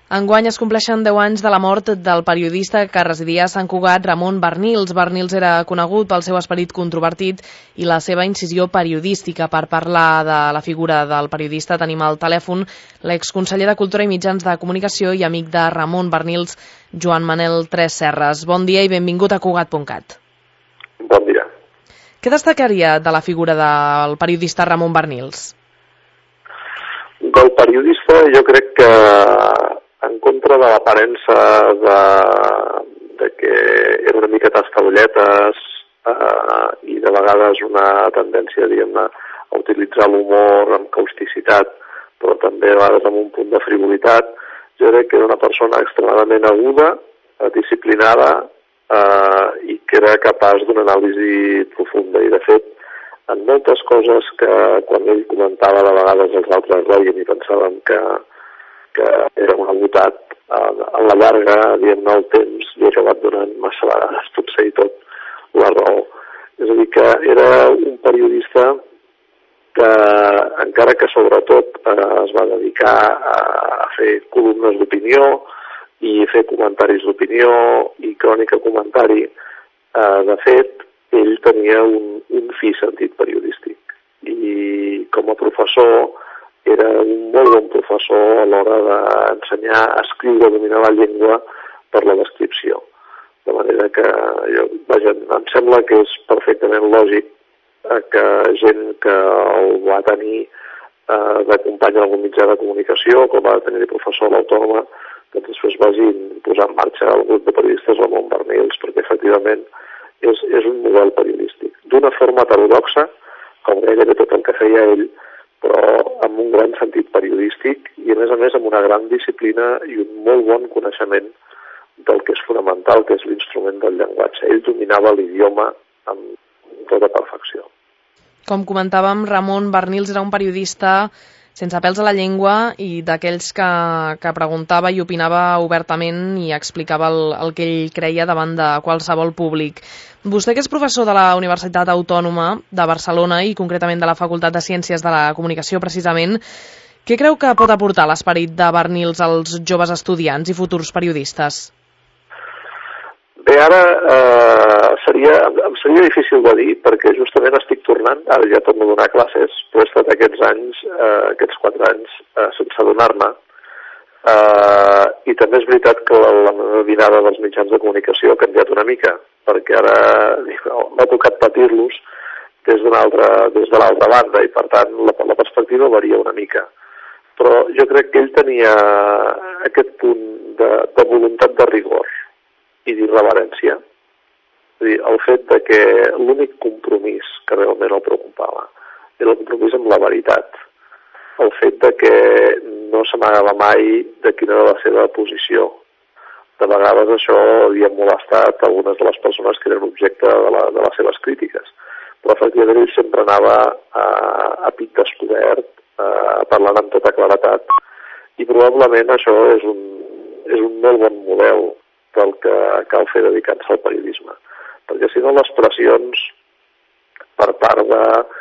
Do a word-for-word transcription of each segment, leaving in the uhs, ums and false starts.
Enguany es compleixen deu anys de la mort del periodista que residia a Sant Cugat, Ramon Barnils. Barnils era conegut pel seu esperit controvertit i la seva incisió periodística. Per parlar de la figura del periodista tenim al telèfon l'exconseller de Cultura i Mitjans de Comunicació i amic de Ramon Barnils, Joan Manel Tresserras. Bon dia i benvingut a Cugat punt cat. Bon dia. Què destacaria de la figura del periodista Ramon Barnils? Del periodista jo crec que en contra de l'aparença de, de que era una mica tastalolletes eh, i de vegades una tendència, diguem-ne, a utilitzar l'humor amb causticitat, però també a vegades amb un punt de frivolitat, jo crec que era una persona extremadament aguda, disciplinada eh, i que era capaç d'una anàlisi profunda. I de fet, en moltes coses que quan ell comentava de vegades els altres reien i pensaven que que era un agotat, a la llarga, diguem-ne, el temps li ha acabat donant massa vegades, potser i tot, la raó. És a dir, que era un periodista que, encara que sobretot eh, es va dedicar a fer columnes d'opinió i fer comentaris d'opinió i crònica comentari, eh, de fet, ell tenia un, un fi sentit periodístic. I com a professor era un molt bon professor a l'hora d'ensenyar a escriure, a dominar la llengua per la descripció. De manera que, jo, vaja, em sembla que és perfectament lògic que gent que el va tenir eh, de company en algun mitjà de comunicació, com va tenir de professor a l'Autònoma, que després vagin posar en marxa el grup de periodistes Ramon Barnils, perquè efectivament és, és un model periodístic. D'una forma heterodoxa, com gairebé tot el que feia ell, però amb un gran sentit periodístic i, a més a més, amb una gran disciplina i un molt bon coneixement del que és fonamental, que és l'instrument del llenguatge. Ell dominava l'idioma amb tota perfecció. Com comentàvem, Ramon Barnils era un periodista sense pèls a la llengua i d'aquells que, que preguntava i opinava obertament i explicava el, el que ell creia davant de qualsevol públic. Vostè, que és professor de la Universitat Autònoma de Barcelona i concretament de la Facultat de Ciències de la Comunicació, precisament, què creu que pot aportar l'esperit de Barnils als joves estudiants i futurs periodistes? Bé, ara eh, seria, em seria difícil de dir, perquè justament estic tornant, ara ja torno a donar classes, però he estat aquests anys, eh, aquests quatre anys, eh, sense adonar-me, eh, i també és veritat que la, la meva mirada dels mitjans de comunicació ha canviat una mica, perquè ara m'ha tocat patir-los des d'una altra, des de l'altra banda, i per tant la, la perspectiva varia una mica. Però jo crec que ell tenia aquest punt de, de voluntat de rigor i d'irreverència. És a dir, el fet de que l'únic compromís que realment el preocupava era el compromís amb la veritat. El fet de que no s'amagava mai de quina era la seva posició. De vegades això havia molestat algunes de les persones que eren objecte de, la, de les seves crítiques. Però efectivament ell sempre anava a, a pit descobert, a, parlant amb tota claretat. I probablement això és un, és un molt bon model del que cal fer dedicant-se al periodisme. Perquè si no les pressions per part de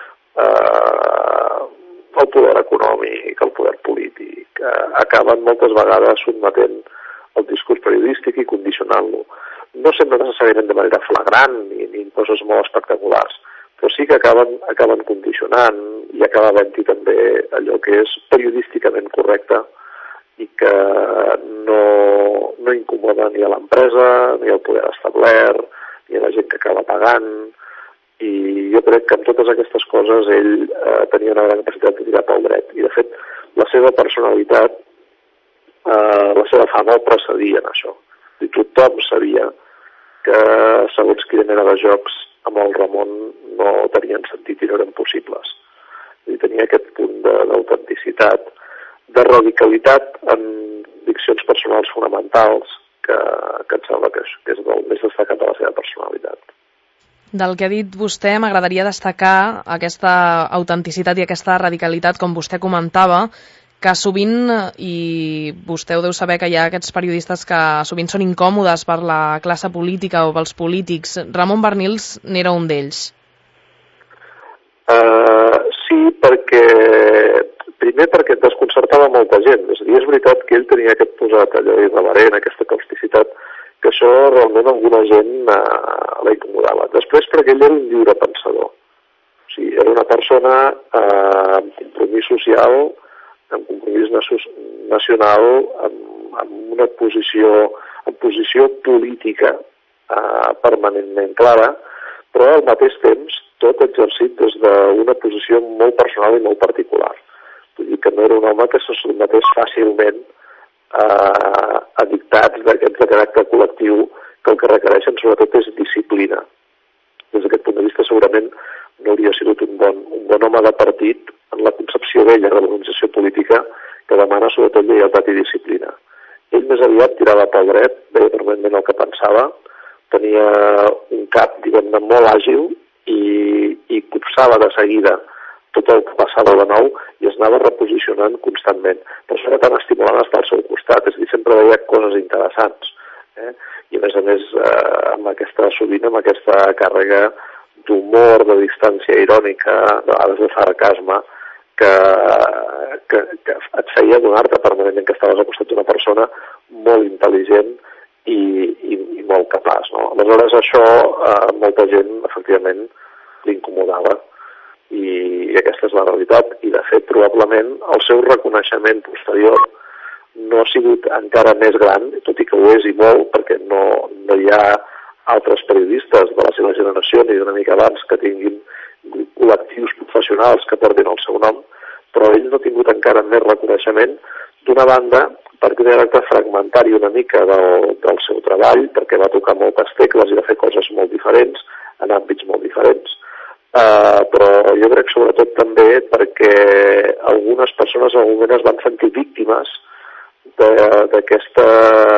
eh, el poder econòmic, el poder polític, eh, acaben moltes vegades sotmetent el discurs periodístic i condicionant-lo. No sempre necessàriament de manera flagrant ni, ni en coses molt espectaculars, però sí que acaben, acaben condicionant i acaba havent-hi també allò que és periodísticament correcte i que no, no incomoda ni a l'empresa, ni al poder establert, ni a la gent que acaba pagant. I jo crec que amb totes aquestes coses ell eh, tenia una gran capacitat de tirar pel dret. I, de fet, la seva personalitat, eh, la seva fama el precedia en això. I tothom sabia que segons quina mena de jocs amb el Ramon no tenien sentit i no eren possibles. I tenia aquest punt d'autenticitat, de radicalitat en diccions personals fonamentals que, que em sembla que és, que és el més destacat de la seva personalitat. Del que ha dit vostè, m'agradaria destacar aquesta autenticitat i aquesta radicalitat, com vostè comentava, que sovint, i vostè ho deu saber, que hi ha aquests periodistes que sovint són incòmodes per la classe política o pels polítics. Ramon Barnils n'era un d'ells. Uh, sí, perquè primer perquè et desconcertava molta gent. És a dir, és veritat que ell tenia aquest posat allò irreverent, aquesta causticitat, que això realment alguna gent eh, la incomodava. Després perquè ell era un lliure pensador. O sigui, era una persona eh, amb compromís social, amb compromís nacional, amb, amb una posició, amb posició política eh, permanentment clara, però al mateix temps tot exercit des d'una posició molt personal i molt particular. Vull dir que no era un home que se sotmetés fàcilment a, a dictats d'aquests de caràcter col·lectiu, que el que requereixen sobretot és disciplina. Des d'aquest punt de vista segurament no hauria sigut un bon, un bon home de partit en la concepció d'ella de l'organització política, que demana sobretot lleialtat i disciplina. Ell més aviat tirava pel dret, deia permanentment el que pensava, tenia un cap, diguem-ne, molt àgil i, i copsava de seguida tot el que passava de nou i es anava reposicionant constantment. Per això era tan estimulant estar al seu costat, és a dir, sempre veia coses interessants. Eh? I a més a més, eh, amb aquesta, sovint amb aquesta càrrega d'humor, de distància irònica, de vegades de sarcasme, que, que, que et feia donar-te permanentment que estaves al costat d'una persona molt intel·ligent i, i, i molt capaç. No? Aleshores, això eh, molta gent, efectivament, l'incomodava. I, I aquesta és la realitat. I, de fet, probablement, el seu reconeixement posterior no ha sigut encara més gran, tot i que ho és i molt, perquè no, no hi ha altres periodistes de la seva generació ni d'una mica abans que tinguin col·lectius professionals que portin el seu nom, però ell no ha tingut encara més reconeixement, d'una banda, perquè té caràcter fragmentari una mica del, del seu treball, perquè va tocar moltes tecles i va fer coses molt diferents, en àmbits molt diferents, uh, però jo crec sobretot també perquè algunes persones en algun moment es van sentir víctimes d'aquesta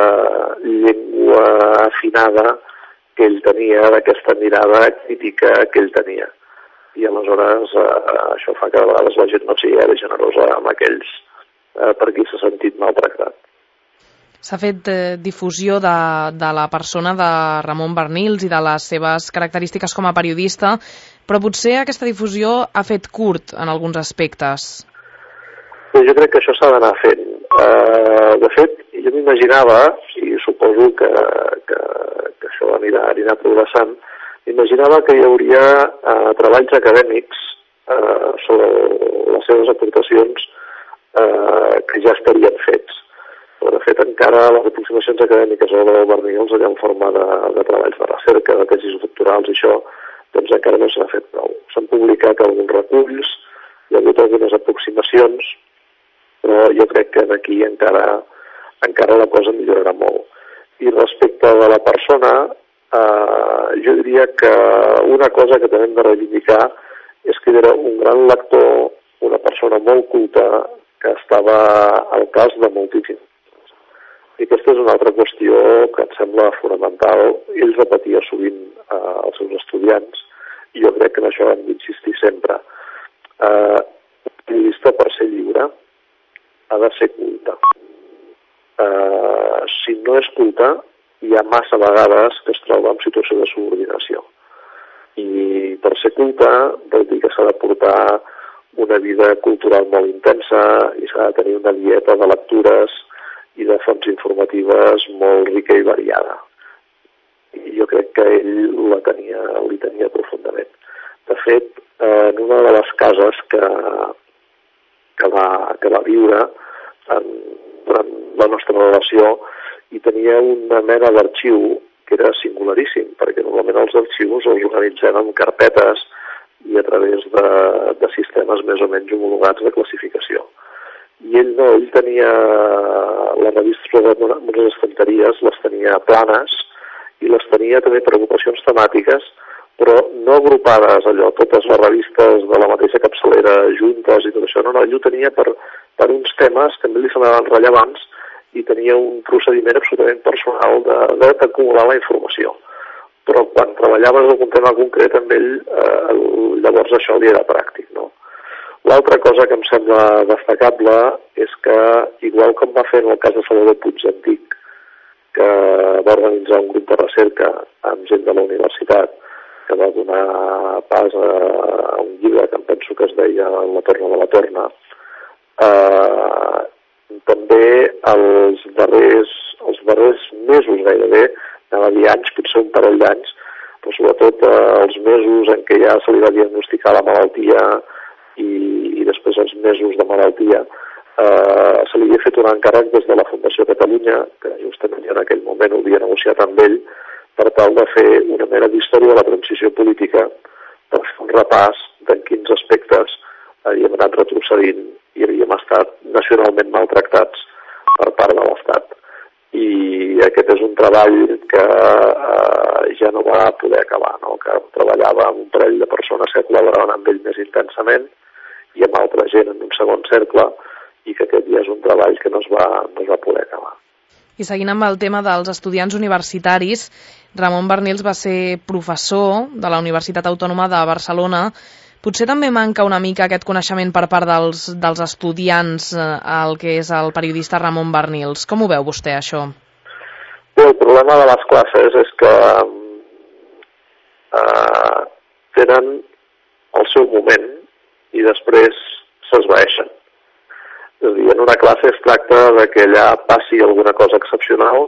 llengua afinada que ell tenia, d'aquesta mirada crítica que ell tenia. I aleshores eh, això fa que a vegades la gent no sigui gaire generosa amb aquells eh, per qui s'ha sentit maltractat. S'ha fet eh, difusió de, de la persona de Ramon Barnils i de les seves característiques com a periodista, però potser aquesta difusió ha fet curt en alguns aspectes. Bé, jo crec que això s'ha d'anar fent. Eh, de fet, jo m'imaginava, i suposo que, que, que això anirà, anirà progressant, imaginava que hi hauria eh, treballs acadèmics eh, sobre les seves aportacions eh, que ja estarien fets. Però, de fet, encara les aproximacions acadèmiques a l'obra de Barnils, allà en forma de, de treballs de recerca, de tesis doctorals i això, doncs encara no s'ha fet prou. S'han publicat alguns reculls, hi ha hagut algunes aproximacions, però jo crec que aquí encara, encara la cosa millorarà molt. I respecte de la persona, Uh, jo diria que una cosa que també hem de reivindicar és que era un gran lector, una persona molt culta que estava al cas de moltíssims. I aquesta és una altra qüestió que em sembla fonamental. Ell repetia sovint uh, als seus estudiants i jo crec que en això hem d'insistir sempre. Uh, un periodista, per ser lliure, ha de ser culte. Uh, si no és culte, hi ha massa vegades que es troba en situació de subordinació. I per ser culte vol dir que s'ha de portar una vida cultural molt intensa i s'ha de tenir una dieta de lectures i de fonts informatives molt rica i variada. I jo crec que ell la tenia, li tenia profundament. De fet, en una de les cases que, que, va, que va viure en, durant la nostra relació, i tenia una mena d'arxiu que era singularíssim, perquè normalment els arxius els organitzem en carpetes i a través de, de sistemes més o menys homologats de classificació. I ell no, ell tenia les revistes de unes estanteries, les tenia planes i les tenia també per agrupacions temàtiques, però no agrupades allò, totes les revistes de la mateixa capçalera juntes i tot això, no, no, ell ho tenia per, per uns temes que també li semblaven rellevants i tenia un procediment absolutament personal d'acumular la informació. Però quan treballaves algun tema concret amb ell, eh, llavors això li era pràctic, no? L'altra cosa que em sembla destacable és que, igual com va fer en el cas de Salvador Puig Antic, que va organitzar un grup de recerca amb gent de la universitat, que va donar pas a un llibre que em penso que es deia La torna de la torna, Eh, també els darrers, els darrers mesos gairebé, anava a dir anys, potser un parell d'anys, però sobretot eh, els mesos en què ja se li va diagnosticar la malaltia i, i després els mesos de malaltia, eh, se li havia fet un encàrrec des de la Fundació Catalunya, que justament en aquell moment ho havia negociat amb ell, per tal de fer una mena d'història de la transició política, per fer un repàs d'en quins aspectes havíem anat retrocedint i havíem estat nacionalment maltractats per part de l'Estat. I aquest és un treball que eh, ja no va poder acabar, no? Que treballava amb un parell de persones que col·laboraven amb ell més intensament i amb altra gent en un segon cercle, i que aquest ja és un treball que no es va, no es va poder acabar. I seguint amb el tema dels estudiants universitaris, Ramon Barnils va ser professor de la Universitat Autònoma de Barcelona. Potser també manca una mica aquest coneixement per part dels, dels estudiants eh, al que és el periodista Ramon Barnils. Com ho veu vostè, això? Bé, el problema de les classes és que eh, tenen el seu moment i després s'esvaeixen. És a dir, en una classe es tracta de que allà passi alguna cosa excepcional,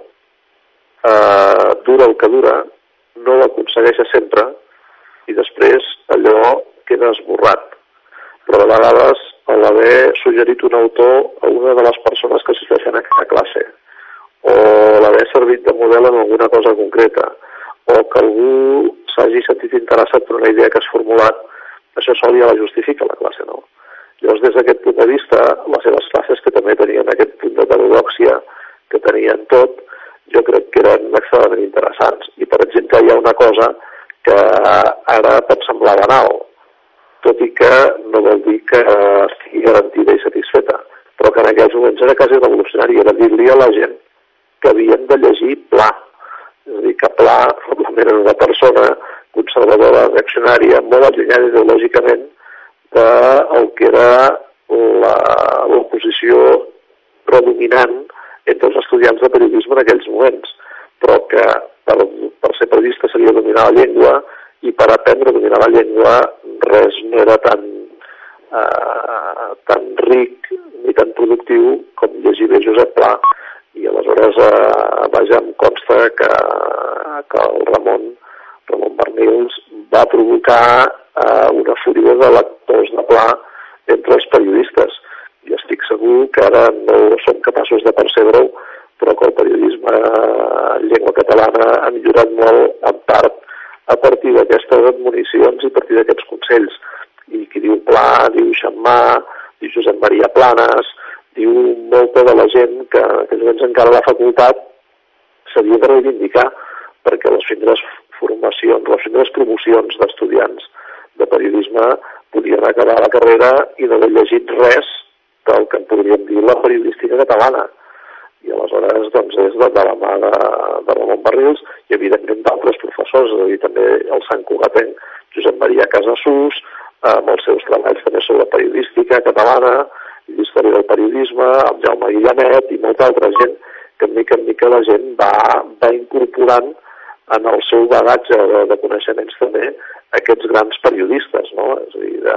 eh, dura el que dura, no ho aconsegueix sempre i després allò queda esborrat. Però de vegades, a l'haver suggerit un autor a una de les persones que assisteixen a aquesta classe, o l'haver servit de model en alguna cosa concreta, o que algú s'hagi sentit interessat per una idea que has formulat, això sol ja la justifica la classe, no? Llavors, des d'aquest punt de vista, les seves classes, que també tenien aquest punt d'heterodòxia que tenien tot, jo crec que eren extremadament interessants. I, per exemple, hi ha una cosa que ara pot semblar banal, tot i que no vol dir que estigui garantida i satisfeta, però que en aquells moments era quasi revolucionari, era dir-li a la gent que havien de llegir Pla. És a dir, que Pla probablement era una persona conservadora, reaccionària, molt allunyada ideològicament del que era l'oposició predominant entre els estudiants de periodisme en aquells moments, però que per, per ser periodista s'havia de dominar la llengua i per aprendre a dominar la llengua res no era tan, eh, tan ric ni tan productiu com llegir bé Josep Pla. I aleshores, eh, vaja, em consta que, que el Ramon, Ramon Barnils va provocar eh, una fúria de lectors de Pla entre els periodistes. I estic segur que ara no som capaços de percebre-ho, però que el periodisme en llengua catalana ha millorat molt, en part, a partir d'aquestes admonicions i a partir d'aquests consells. I qui diu Pla, diu Xammà, diu Josep Maria Planes, diu molta de la gent que en aquells moments encara a la facultat s'havia de reivindicar, perquè les primeres formacions, les primeres promocions d'estudiants de periodisme podien acabar la carrera i no haver llegit res del que en podríem dir la periodística catalana. I aleshores doncs, és de, de la mà de, de Ramon Barnils i evidentment d'altres professors, és a dir, també el Sant Cugatenc Josep Maria Casassús, amb els seus treballs també sobre periodística catalana i història del periodisme, amb Jaume Guillamet i molta altra gent que en mica en mica la gent va, va incorporant en el seu bagatge de, de coneixements també aquests grans periodistes, no? És a dir, de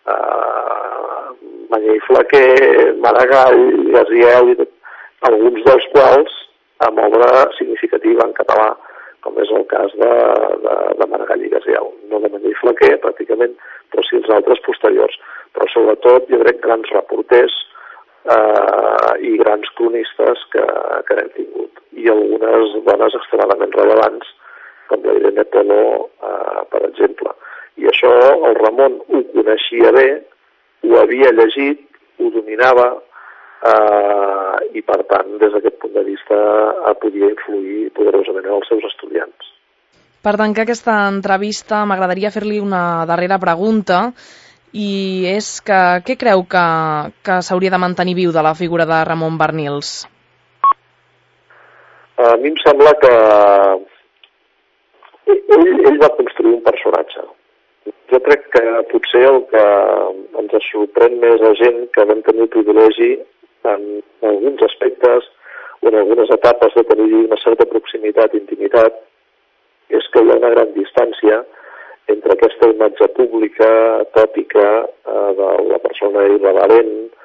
uh, Mañé i Flaquer, Maragall, Gaziel, i tot, alguns dels quals amb obra significativa en català, com és el cas de, de, de Maragall i Gaziel. No de Mañé i Flaquer, pràcticament, però sí els altres posteriors. Però sobretot, jo crec, grans reporters eh, i grans cronistes que, que hem tingut. I algunes dones extremadament rellevants, com la Irene Polo, eh, per exemple. I això el Ramon ho coneixia bé, ho havia llegit, ho dominava, eh, i per tant, des d'aquest punt de vista, podia influir poderosament en els seus estudiants. Per tancar aquesta entrevista, m'agradaria fer-li una darrera pregunta, i és que què creu que, que s'hauria de mantenir viu de la figura de Ramon Barnils? A mi em sembla que ell, ell va construir un personatge. Jo crec que potser el que ens sorprèn més a gent que vam tenir el privilegi en alguns aspectes o en algunes etapes de tenir una certa proximitat i intimitat és que hi ha una gran distància entre aquesta imatge pública, tòpica, eh, de la persona irreverent,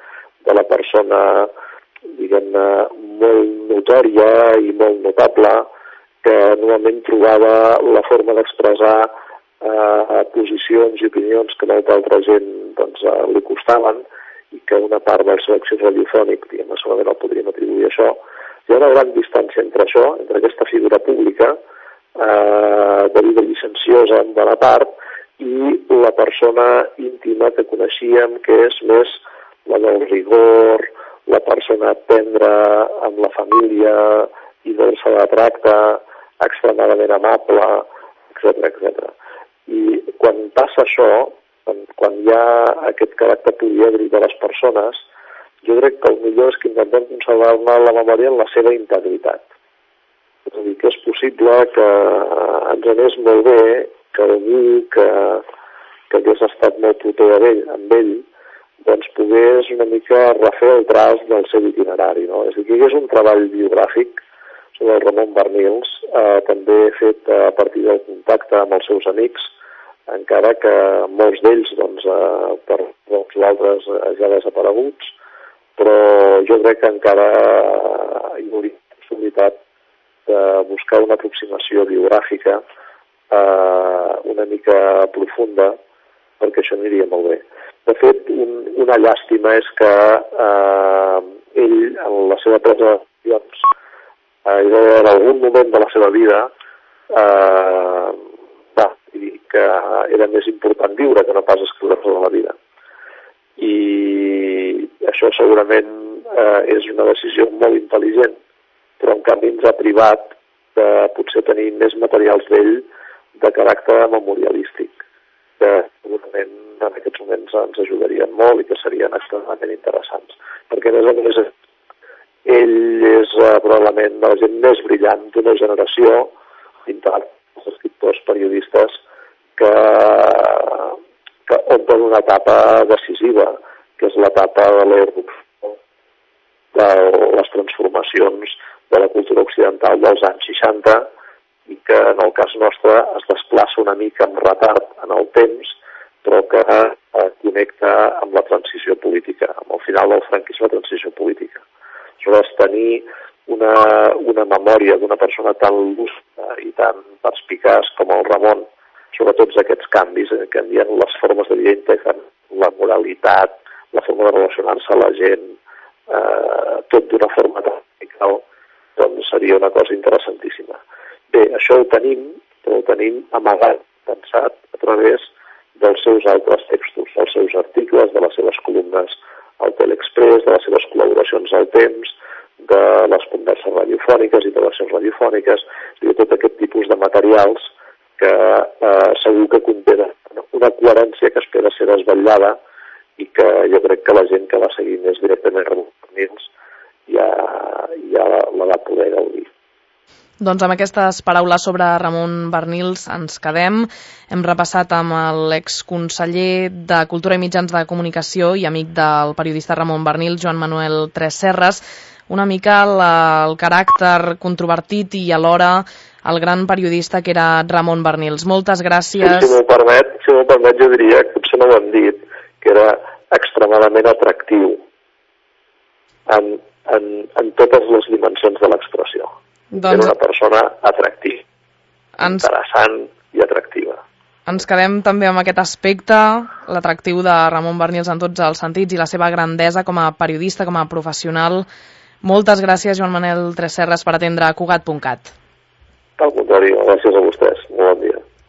de la persona, diguem-ne, molt notòria i molt notable, que normalment trobava la forma d'expressar eh, posicions i opinions que molta altra gent doncs, eh, li costaven, i que una part del seu accés radiofònic, diguem-ne, solament el podríem atribuir a això. Hi ha una gran distància entre això, entre aquesta figura pública, eh, de vida llicenciosa en bona part, i la persona íntima que coneixíem, que és més la del rigor, la persona tendra amb la família i dolça de tracte, extremadament amable, etcètera, etcètera. I quan passa això, quan, quan hi ha aquest caràcter polièdric de les persones, jo crec que el millor és que intentem conservar-ne la memòria en la seva integritat. És a dir, que és possible que ens anés molt bé que algú que, que hagués estat molt proper amb ell, amb ell, doncs pogués una mica refer el traç del seu itinerari, no? És a dir, que hi hagués un treball biogràfic sobre el Ramon Barnils, eh, també fet a partir del contacte amb els seus amics, encara que molts d'ells, doncs, eh, per molts altres ja desapareguts, però jo crec que encara hi hauria possibilitat de buscar una aproximació biogràfica eh, una mica profunda, perquè això aniria molt bé. De fet, un, una llàstima és que eh, ell, en la seva presa de decisions, eh, en algun moment de la seva vida, eh, va dir que era més important viure que no pas escriure tota la vida. I això segurament eh, és una decisió molt intel·ligent, però en canvi ens ha privat de potser tenir més materials d'ell de caràcter memorialístic, que segurament en aquests moments ens ajudarien molt i que serien extremadament interessants. Perquè, a més a més, ell és eh, probablement de la gent més brillant d'una generació, dintre dels escriptors periodistes, que, que omplen una etapa decisiva, que és l'etapa de l'erupció de les transformacions de la cultura occidental dels anys seixanta, i que en el cas nostre es desplaça una mica amb retard en el temps, però que eh, connecta amb la transició política, amb el final del franquisme, la transició política. Aleshores, tenir una, una memòria d'una persona tan lúcida i tan perspicaç com el Ramon sobre tots aquests canvis, eh, canvien les formes de vida integren la moralitat, la forma de relacionar-se a la gent, eh, tot d'una forma tan radical, doncs seria una cosa interessantíssima. Bé, això ho tenim, però ho tenim amagat, pensat, a través dels seus altres textos, dels seus articles, de les seves columnes al Telexpress, de les seves col·laboracions al Temps, de les converses radiofòniques i relacions radiofòniques, i de tot aquest tipus de materials que eh, segur que contenen una coherència que espera ser desvetllada i que jo crec que la gent que va seguir més directament Ramon Barnils ja, ja la, la va poder gaudir. Doncs amb aquestes paraules sobre Ramon Barnils ens quedem. Hem repassat amb l'exconseller de Cultura i Mitjans de Comunicació i amic del periodista Ramon Barnils, Joan Manuel Tresserras, una mica la, el caràcter controvertit i alhora el gran periodista que era Ramon Barnils. Moltes gràcies. Sí, si m'ho permet, si m'ho permet, jo diria, que potser no ho hem dit, que era extremadament atractiu en, en, en totes les dimensions de l'expressió. Doncs... Era una persona atractiva, ens... interessant i atractiva. Ens quedem també amb aquest aspecte, l'atractiu de Ramon Barnils en tots els sentits i la seva grandesa com a periodista, com a professional. Moltes gràcies, Joan Manuel Tresserras, per atendre Cugat punt cat. Al contrari, gràcies a vostès. Molt bon dia.